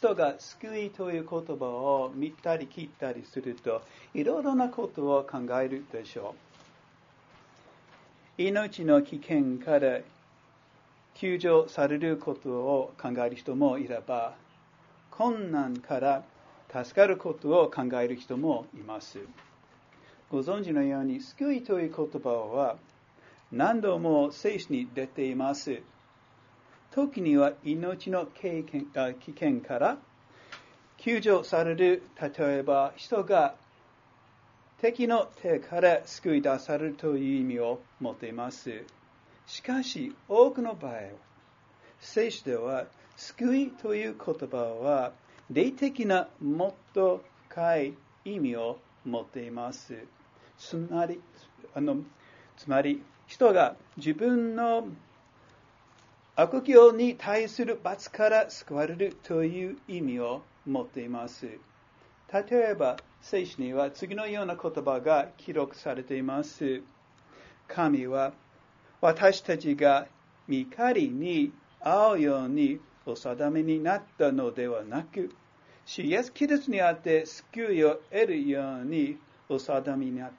人が救いという言葉を見たり聞いたりすると、いろいろなことを考えるでしょう。命の危険から救助されることを考える人もいれば、困難から助かることを考える人もいます。ご存知のように、救いという言葉は何度も聖書に出ています。時には命の危険から救助される、例えば人が敵の手から救い出されるという意味を持っています。しかし、多くの場合は、聖書では救いという言葉は霊的なもっと深い意味を持っています。つまり人が自分の悪行に対する罰から救われるという意味を持っています。例えば、聖書には次のような言葉が記録されています。神は私たちが御狩りに合うようにお定めになったのではなく、主イエスキリストにあって救いを得るようにお定めになった。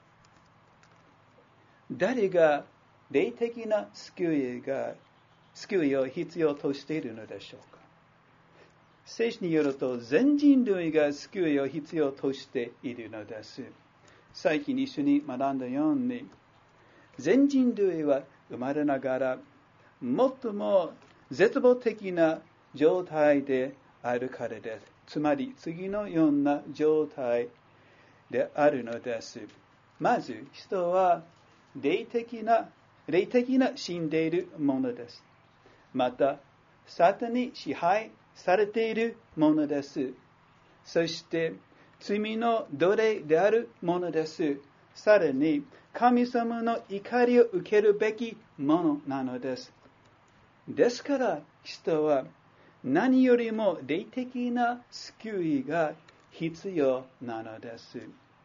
誰が霊的な救いを必要としているのでしょうか。聖書によると、全人類が救いを必要としているのです。最近一緒に学んだように、全人類は生まれながら最も絶望的な状態であるからです。つまり次のような状態であるのです。まず人は霊的な死んでいるものです。またサタンに支配されているものです。そして罪の奴隷であるものです。さらに神様の怒りを受けるべきものなのです。ですから人は何よりも霊的な救いが必要なのです。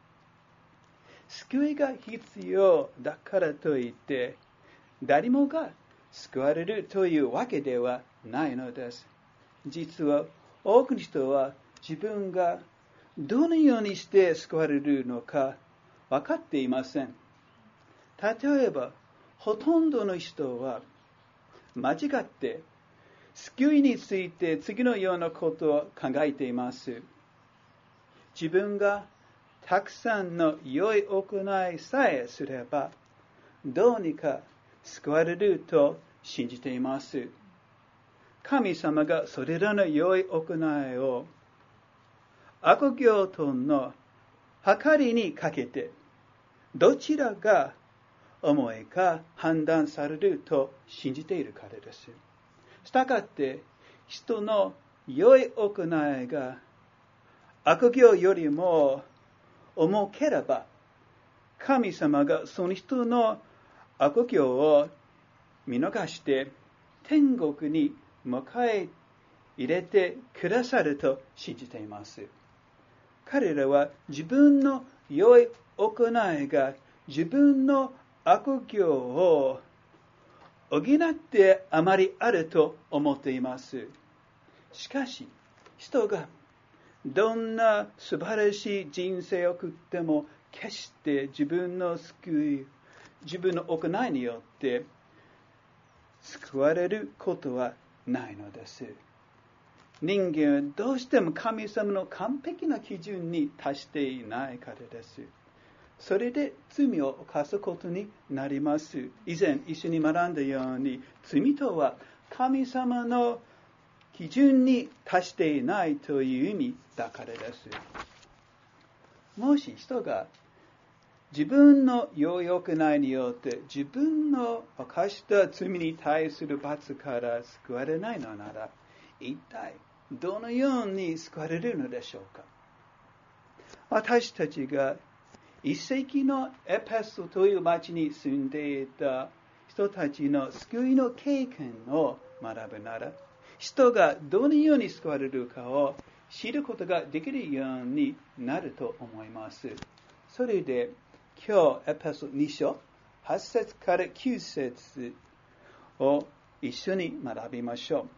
救いが必要だからといって誰もが救われるというわけではないのです。実は多くの人は自分がどのようにして救われるのか分かっていません。例えばほとんどの人は間違って救いについて次のようなことを考えています。自分がたくさんの良い行いさえすればどうにか救われると信じています。神様がそれらの良い行いを悪行との計りにかけてどちらが重いか判断されると信じているからです。したがって人の良い行いが悪行よりも重ければ神様がその人の悪行を見逃して天国に迎え入れてくださると信じています。彼らは自分の良い行いが自分の悪行を補ってあまりあると思っています。しかし人がどんな素晴らしい人生を送っても決して自分の行いによって救われることはないのです。人間はどうしても神様の完璧な基準に達していないからです。それで罪を犯すことになります。以前一緒に学んだように、罪とは神様の基準に達していないという意味だからです。もし人が自分の良い行いによって自分の犯した罪に対する罰から救われないのなら、一体どのように救われるのでしょうか。私たちが1世紀のエペソという町に住んでいた人たちの救いの経験を学ぶなら、人がどのように救われるかを知ることができるようになると思います。それで今日エペソ2章8節から9節を一緒に学びましょう。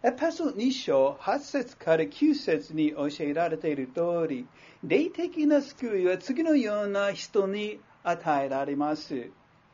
エペソ2章8節から9節に教えられている通り、霊的な救いは次のような人に与えられます。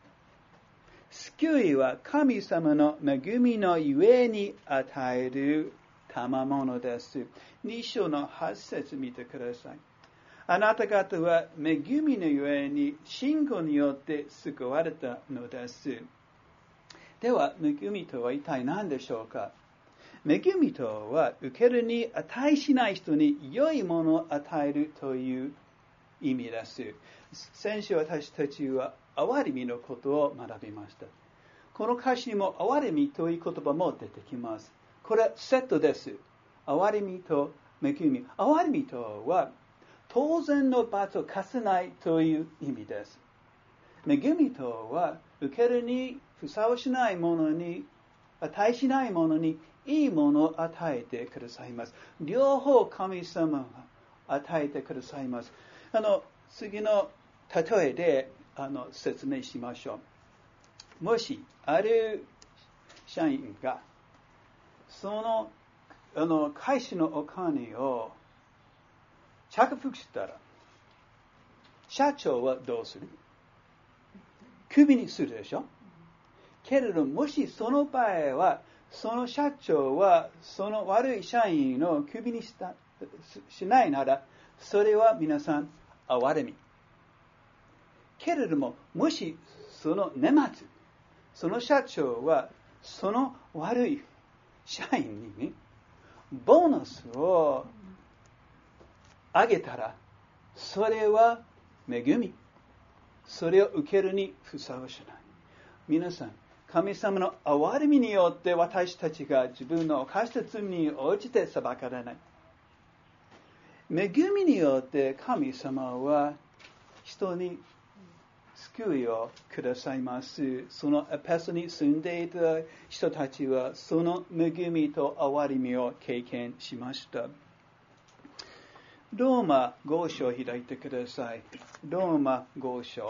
救いは神様の恵みのゆえに与える賜物です。2章の8節見てください。あなた方は恵みのゆえに信仰によって救われたのです。では、恵みとは一体何でしょうか。恵みとは、受けるに値しない人に良いものを与えるという意味です。先週私たちは憐れみのことを学びました。この歌詞にも憐れみという言葉も出てきます。これはセットです。憐れみと恵み。憐れみとは、当然の罰を課せないという意味です。恵みとは、受けるにふさわしないものに、値しないものにいいものを与えてくださいます。両方神様が与えてくださいます。次の例えで説明しましょう。もし、ある社員が、その会社のお金を着服したら、社長はどうする？クビにするでしょ？けれどもしその場合は、その社長はその悪い社員をクビにしないなら、それは皆さん憐れみ。けれども、もしその年末、その社長はその悪い社員に、ボーナスをあげたら、それは恵み。それを受けるにふさわしない。皆さん、神様の憐れみによって私たちが自分の犯した罪に応じて裁かれない。恵みによって神様は人に救いをくださいます。そのエペソに住んでいた人たちはその恵みと憐れみを経験しました。ローマ5章を開いてください。ローマ5章。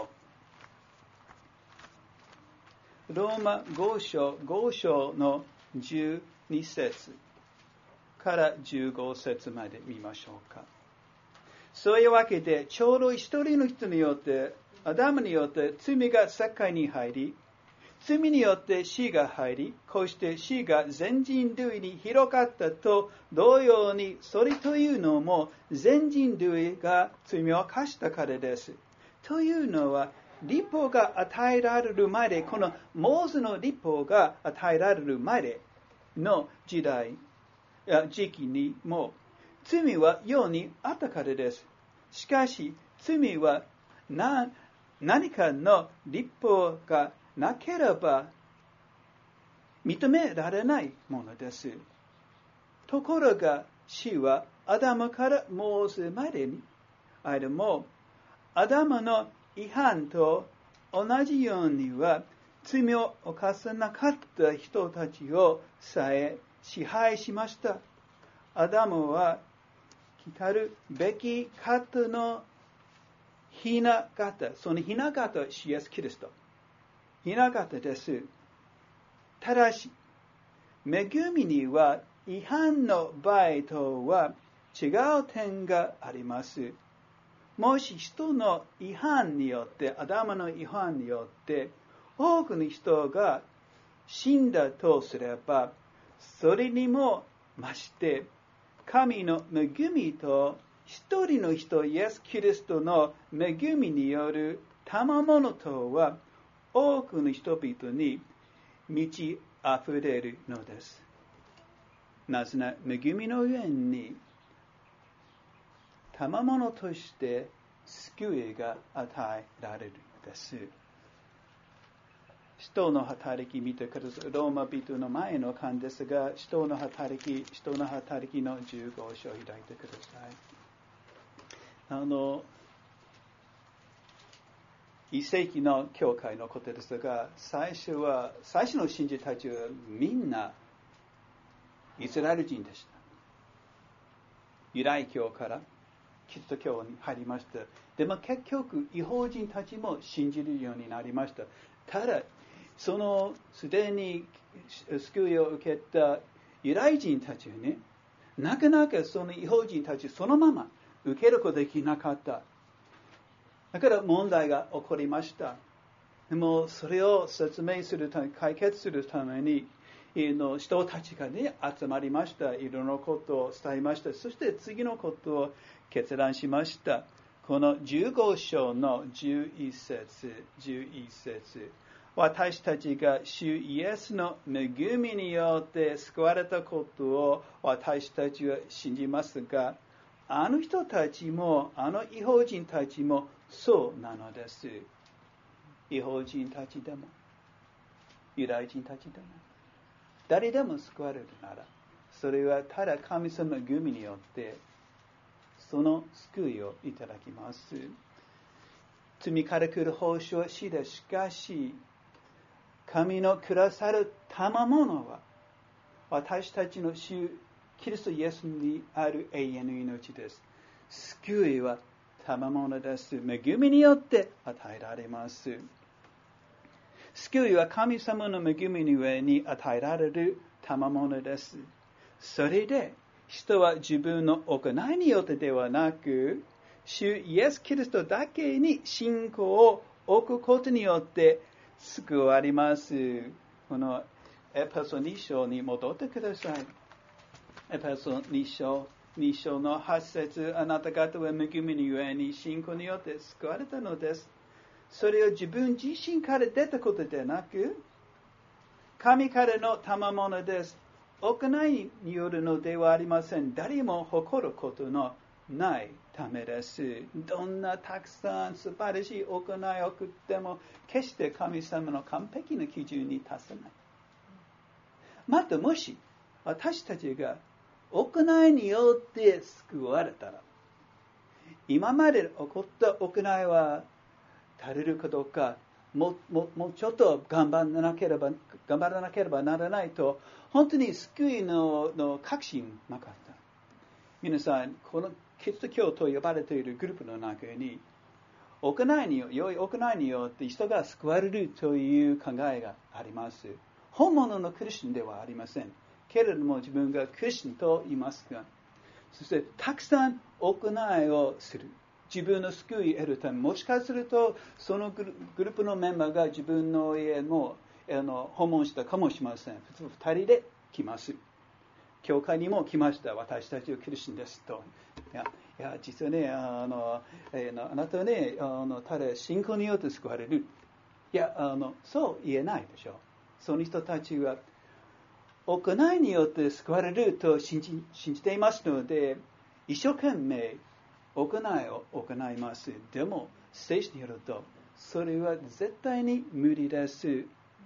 ローマ5章の12節から15節まで見ましょうか。そういうわけで、ちょうど一人の人によって、アダムによって罪が世界に入り、罪によって死が入り、こうして死が全人類に広がったと同様に、それというのも全人類が罪を犯したからです。というのは、律法が与えられる前で、このモーセの律法が与えられる前の時期にも、罪は世にあったからです。しかし、罪は何かの律法がなければ認められないものです。ところが、死はアダムからモーセまでに間も、アダムの違反と同じようには罪を犯さなかった人たちをさえ支配しました。アダムは来るべき方のひな形、そのひな形はイエス・キリスト。ひな形です。ただし、恵みには違反の場合とは違う点があります。もし人の違反によって、アダムの違反によって、多くの人が死んだとすれば、それにも増して、神の恵みと一人の人、イエス・キリストの恵みによる賜物とは、多くの人々に満ち溢れるのです。なぜなら、恵みの上に、賜物として救いが与えられるのです。使徒の働き見てください。ローマ人の前の巻ですが、使徒の働きの15章を開いてください。1世紀の教会のことですが、最初の信者たちはみんなイスラエル人でした。ユダヤ教からキリスト教に入りました。でも結局、異邦人たちも信じるようになりました。ただ、すでに救いを受けたユダヤ人たちはね、なかなかその異邦人たちそのまま受けることができなかった。だから問題が起こりました。でもそれを説明するため、解決するために、人たちがね、集まりました。いろんなことを伝えました。そして次のことを決断しました。この15章の11節。私たちが主イエスの恵みによって救われたことを私たちは信じますが、あの人たちも、あの異邦人たちもそうなのです。異邦人たちでも、ユダヤ人たちでも、誰でも救われるなら、それはただ神様の恵みによって、その救いをいただきます。罪から来る報酬は死で、しかし、神のくださる賜物は、私たちの主キリストイエスにある永遠の命です。救いは賜物です。恵みによって与えられます。救いは神様の恵みの上に与えられる賜物です。それで、人は自分の行いによってではなく、主イエス・キリストだけに信仰を置くことによって救われます。このエペソ2章に戻ってください。エペソ2章の8節、あなた方は恵みのゆえに信仰によって救われたのです。それは自分自身から出たことでなく、神からの賜物です。行いによるのではありません。誰も誇ることのないためです。どんなたくさん素晴らしい行いを送っても、決して神様の完璧な基準に達さない。またもし、私たちが行いによって救われたら、今まで起こった行いは足りるかどうか、もうちょっと頑張らなければならないと、本当に救いの確信なかった。皆さん、このキリスト教と呼ばれているグループの中に、良い行いによって人が救われるという考えがあります。本物のクリスチャンではありません。けれども自分がクリスチャンと言いますが、そしてたくさん行いをする。自分の救いを得るため、もしかするとそのグループのメンバーが自分の家も訪問したかもしれません。普通2人で来ます。教会にも来ました。私たちはクリスチャンですと。いや実はね、あなたはね、ただ信仰によって救われる。いや、そう言えないでしょう。その人たちは行いによって救われると信じていますので、一生懸命行いを行います。でも、聖書によると、それは絶対に無理です。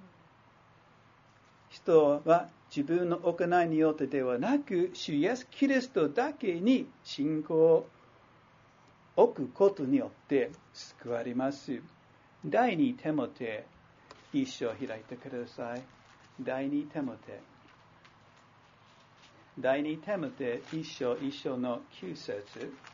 人は自分の行いによってではなく、主イエス・キリストだけに信仰を置くことによって救われます。第2テモテ1章を開いてください。第2テモテ1章の9節。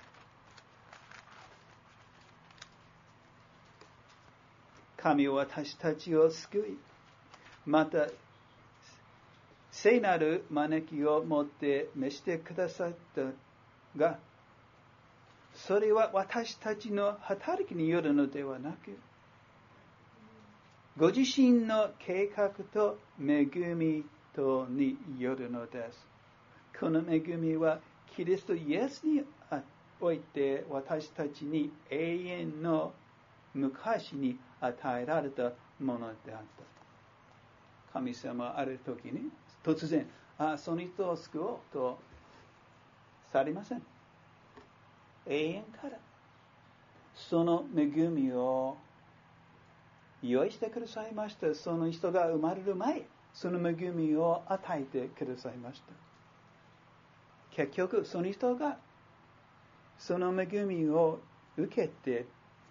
神は私たちを救い、また聖なる招きを持って召してくださったが、それは私たちの働きによるのではなく、ご自身の計画と恵みとによるのです。この恵みはキリストイエスにおいて私たちに永遠の昔に与えられたものであった。神様はある時に突然、その人を救おうとされません。永遠からその恵みを用意してくださいました。その人が生まれる前、その恵みを与えてくださいました。結局、その人がその恵みを受けて、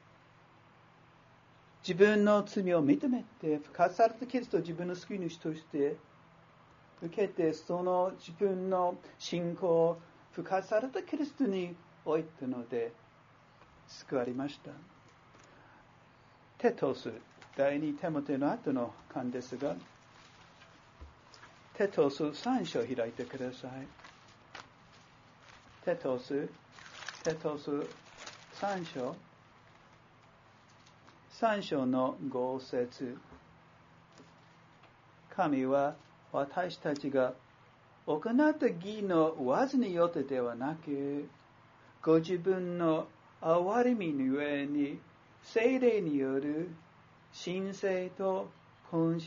自分の罪を認めて、復活されたキリストを自分の救い主として受けて、その自分の信仰を復活されたキリストに置いたので、救われました。テトス、第2テモテの後の巻ですが、 テトス3章開いてください。テトス3章。3章の5節。神は私たちが行った義の技によってではなく、ご自分の憐れみのゆえに、聖霊による神聖と神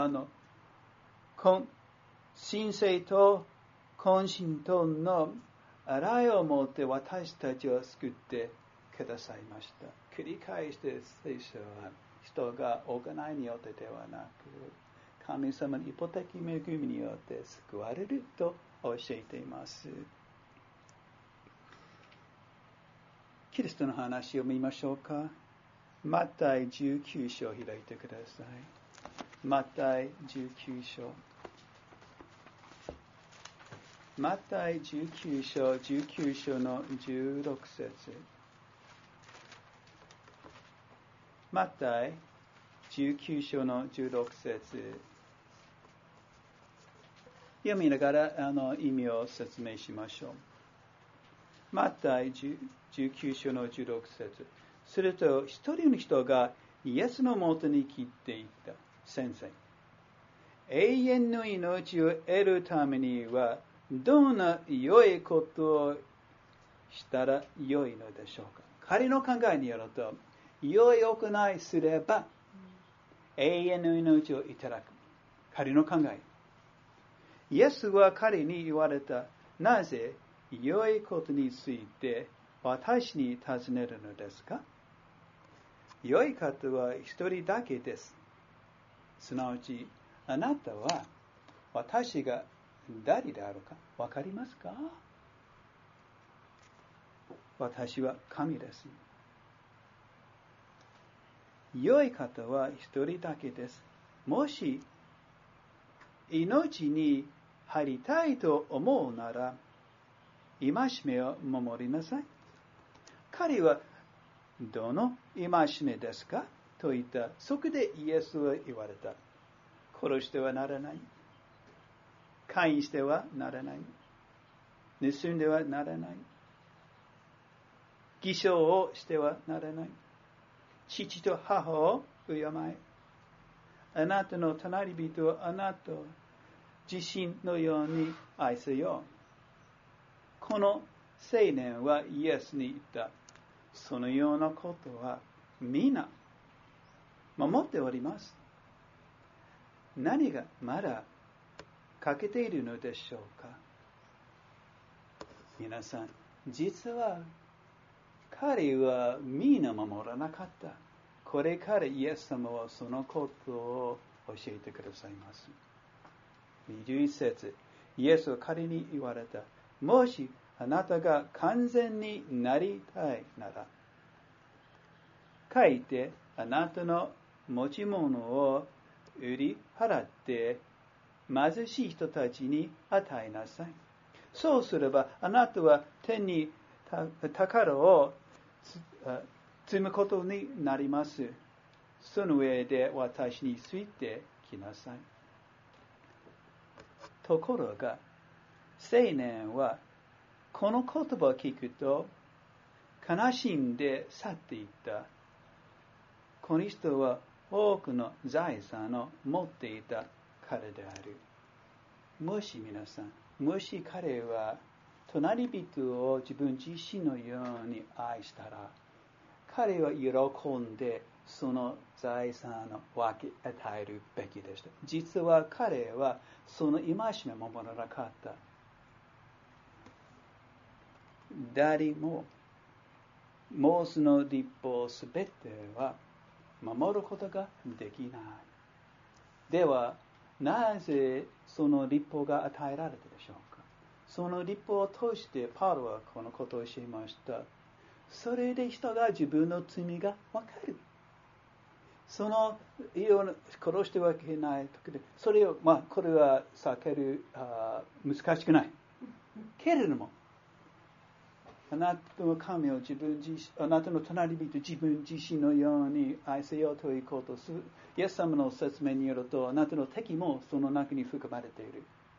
神との洗いをもって私たちを救ってくださいました。繰り返して聖書は人が行いによってではなく、神様の一方的恵みによって救われると教えています。キリストの話を見ましょうか。マタイ19章を開いてください。マタイ19章。マタイ19章の16節。マタイ19章の16節。読みながら意味を説明しましょう。マタイ19章の16節。すると一人の人がイエスのもとに来ていった。先生、永遠の命を得るためにはどんな良いことをしたら良いのでしょうか。彼の考えによると、良い行いすれば永遠の命をいただく。彼の考え。イエスは彼に言われた。なぜ良いことについて私に尋ねるのですか。良い方は一人だけです。すなわち、あなたは私が誰であるかわかりますか。私は神です。良い方は一人だけです。もし命に入りたいと思うなら、戒めを守りなさい。彼はどの戒めですかと言った。そこでイエスは言われた。殺してはならない。姦淫してはならない。盗んではならない。偽証をしてはならない。父と母を敬え。あなたの隣人をあなた自身のように愛せよ。この青年はイエスに言った。そのようなことは皆守っております。何がまだ欠けているのでしょうか。皆さん、実は彼は皆守らなかった。これからイエス様はそのことを教えてくださいます。21節、イエスは彼に言われた。もしあなたが完全になりたいなら、帰ってあなたの持ち物を売り払って貧しい人たちに与えなさい。そうすればあなたは天に宝を積むことになります。その上で私についてきなさい。ところが青年はこの言葉を聞くと悲しんで去っていった。この人は多くの財産を持っていた彼である。もし皆さん、もし彼は隣人を自分自身のように愛したら、彼は喜んでその財産を分け与えるべきでした。実は彼はその戒めを守らなかった。誰もモーセの律法すべては守ることができない。ではなぜその律法が与えられたでしょうか。その律法を通してパウロはこのことを教えました。それで人が自分の罪が分かる。その殺してはいけない時で、それをこれは避ける難しくない。けれども、あなたの神をあなたの隣人自分自身のように愛せようということをする。イエス様の説明によると、あなたの敵もその中に含まれている。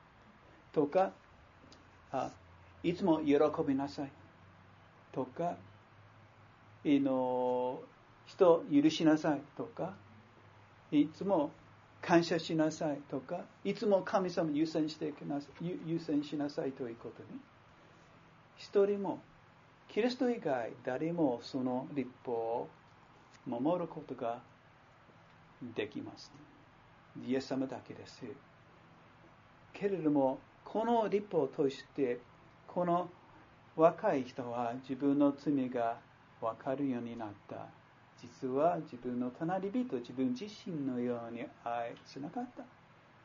とか、いつも喜びなさいとか、人を許しなさいとか、いつも感謝しなさいとか、いつも神様を優先しなさいということに、一人もキリスト以外誰もその律法を守ることができません。イエス様だけです。けれどもこの律法を通してこの若い人は自分の罪が分かるようになった。実は自分の隣人、自分自身のように愛しなかった。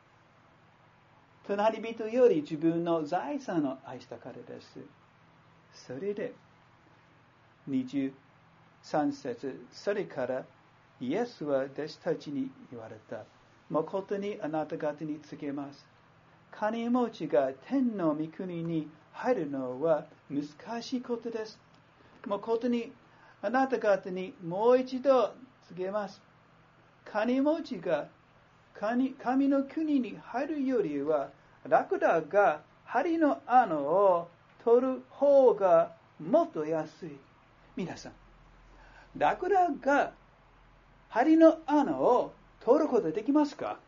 隣人より自分の財産を愛したからです。それで23節、それからイエスは弟子たちに言われた。誠にあなた方に告げます。金持ちが天の御国に入るのは難しいことです。誠にあなた方にもう一度告げます。金持ちが神の国に入るよりは、ラクダが針の穴を取る方がもっと安い。皆さん、ラクダが針の穴を取ることができますか？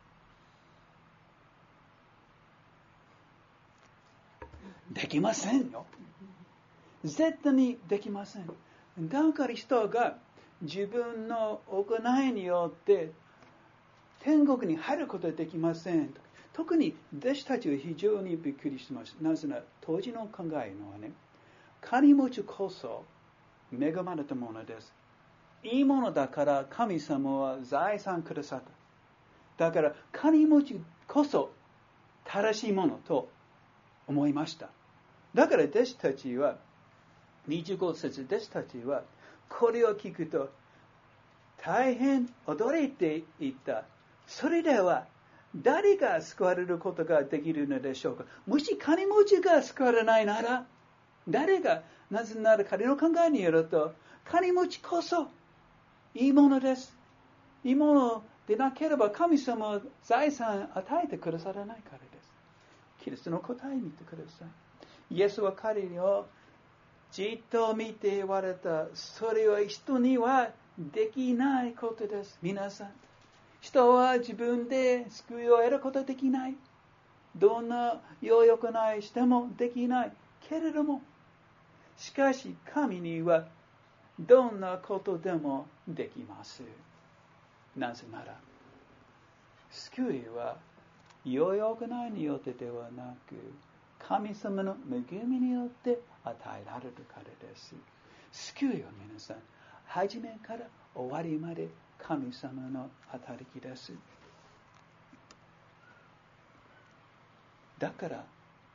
できませんよ。絶対にできません。だから人が自分の行いによって天国に入ることができません。特に弟子たちは非常にびっくりしてます。なぜなら当時の考えのはね、金持ちこそ恵まれたものです。いいものだから神様は財産くださった。だから金持ちこそ正しいものと思いました。だから弟子たちは25節、弟子たちはこれを聞くと大変驚いていた。それでは誰が救われることができるのでしょうか。もし金持ちが救われないなら誰が、なぜなら彼の考えによると金持ちこそいいものです。いいものでなければ神様は財産を与えてくださらないからです。キリストの答えを見てください。イエスは彼をじっと見て言われた。それは人にはできないことです。皆さん、人は自分で救いを得ることができない。どんな良い行いしてもできないけれども、しかし神にはどんなことでもできます。なぜなら救いは良い行いによってではなく、神様の恵みによって与えられるからです。救いは皆さん、初めから終わりまで神様の働きです。だから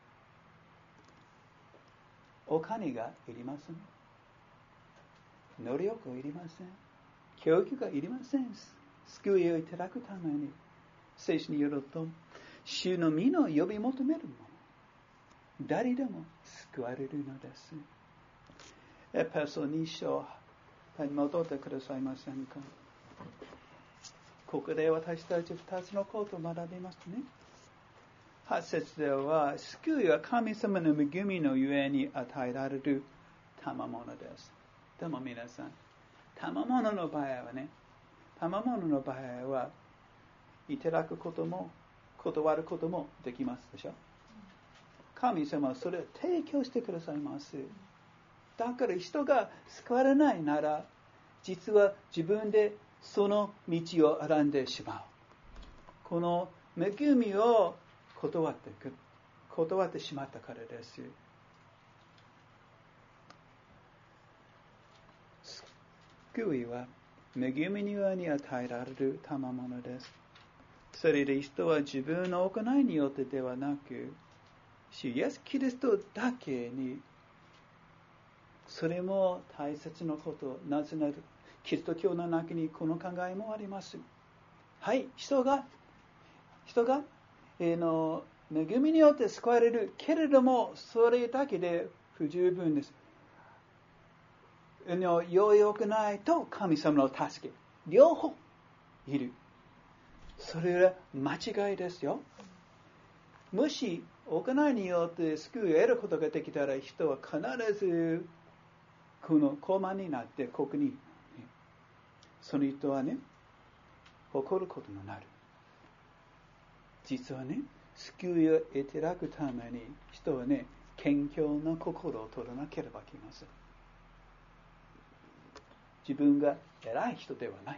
お金がいりません。能力はいりません。教育がいりません。救いをいただくために、聖書によると、主の皆を呼び求める者、誰でも救われるのです。エペソ2章に戻ってくださいませんか。ここで私たち2つのことを学びますね。8節では、救いは神様の恵みのゆえに与えられる賜物です。でも皆さん、賜物の場合はね、賜物の場合はいただくことも断ることもできますでしょ。神様はそれを提供してくださいます。だから人が救われないなら、実は自分でその道を選んでしまう。この恵みを断ってしまったからです。救いは恵みにように与えられる賜物です。それで人は自分の行いによってではなく、主イエスキリストだけに、それも大切なこと。なぜならキリスト教の中にこの考えもあります。はい、人が恵みによって救われるけれども、それだけで不十分です。良い行いと神様の助け、両方いる。それは間違いですよ。もし行いによって救いを得ることができたら、人は必ずこの高慢になってここに、その人はね、誇ることになる。実はね、救いをいただくために人はね、謙虚な心を取らなければいけません。自分が偉い人ではない。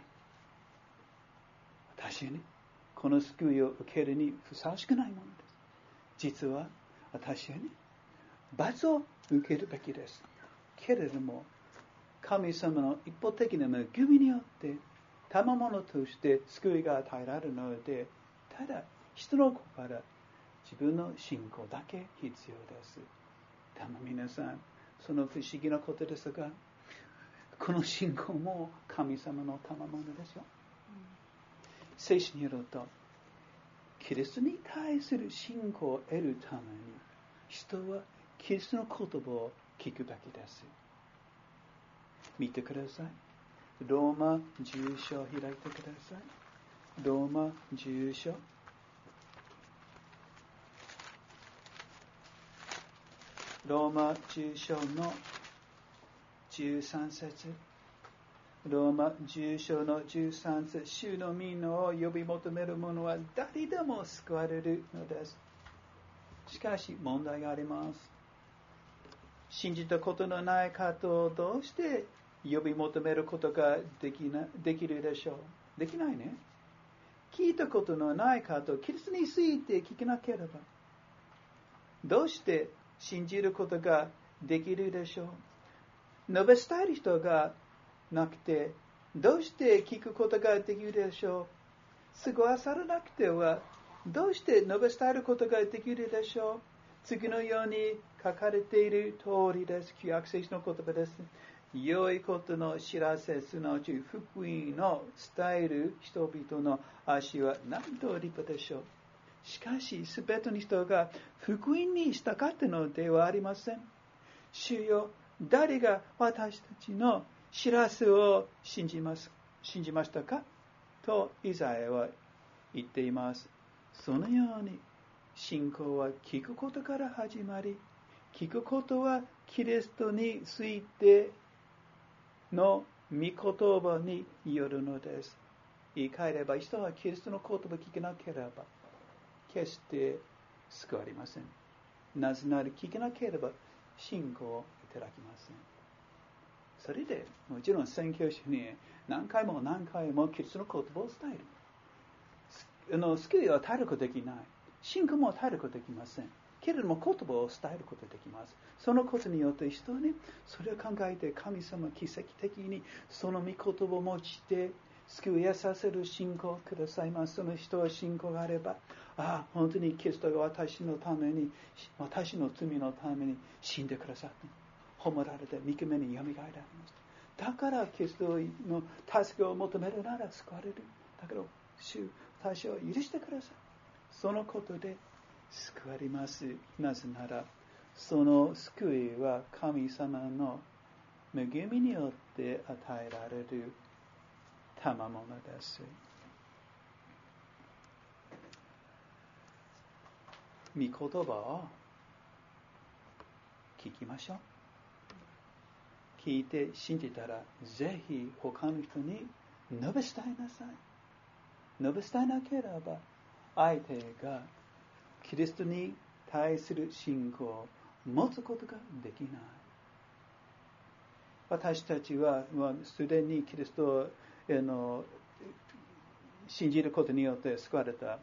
私はね、この救いを受けるにふさわしくないものです。実は私はね、罰を受けるべきです。けれども、神様の一方的な恵みによって賜物として救いが与えられるので、ただ人の子から自分の信仰だけ必要です。皆さん、その不思議なことですが、この信仰も神様の賜物ですよ。聖書によると、キリストに対する信仰を得るために、人はキリストの言葉を聞くべきです。見てください。ローマ10章を開いてください。ローマ10章。ローマ10章の13節。ローマ10章の13節。主の御名を呼び求める者は誰でも救われるのです。しかし問題があります。信じたことのない方をどうして呼び求めることができるでしょう。できないね。聞いたことのない方をキリストについて聞けなければ、どうして信じることができるでしょう。述べ伝える人がなくて、どうして聞くことができるでしょう。過ごされなくては、どうして述べ伝えることができるでしょう。次のように書かれている通りです。旧約聖書の言葉です。良いことの知らせ、すなわち福音の伝える人々の足は何と立派でしょう。しかし、すべての人が福音に従ったのではありません。主よ、誰が私たちの知らせを信じましたかとイザヤは言っています。そのように、信仰は聞くことから始まり、聞くことはキリストについての御言葉によるのです。言い換えれば、人はキリストの言葉を聞けなければ、決して救われません。なぜなら聞けなければ信仰をいただきません。それでもちろん宣教師に何回も何回もキリストの言葉を伝える。救いを与えることできない。信仰も与えることできません。けれども言葉を伝えることができます。そのことによって人はね、それを考えて神様は奇跡的にその御言葉を用いて救いさせる信仰をくださいます。その人は信仰があれば、本当にキリストが私のために、私の罪のために死んでくださった。褒められて、御目によみがえられました。だからキリストの助けを求めるなら救われる。だから主、私を許してください。そのことで救われます。なぜなら、その救いは神様の恵みによって与えられる賜物です。御言葉を聞きましょう。聞いて信じたら、ぜひ他の人に述べ伝えなさい。述べ伝えなければ、相手がキリストに対する信仰を持つことができない。私たちはすでにキリストを信じることによって救われた。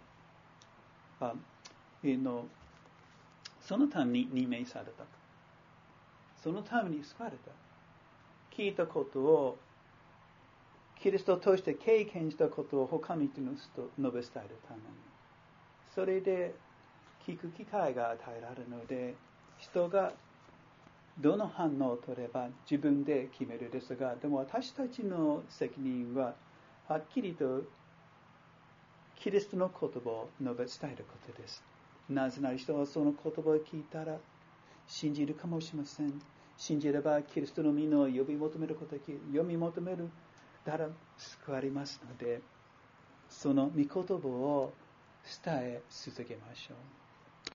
そのために任命された。そのために救われた。聞いたことを、キリストを通して経験したことを他の人に述べ伝えるために。それで聞く機会が与えられるので、人がどの反応を取れば自分で決めるですが、でも私たちの責任は、はっきりとキリストの言葉を述べ伝えることです。なぜなら人はその言葉を聞いたら信じるかもしれません。信じればキリストの御名を呼び求めることができる。読み求めるなら救われますので、その御言葉を伝え続けましょう。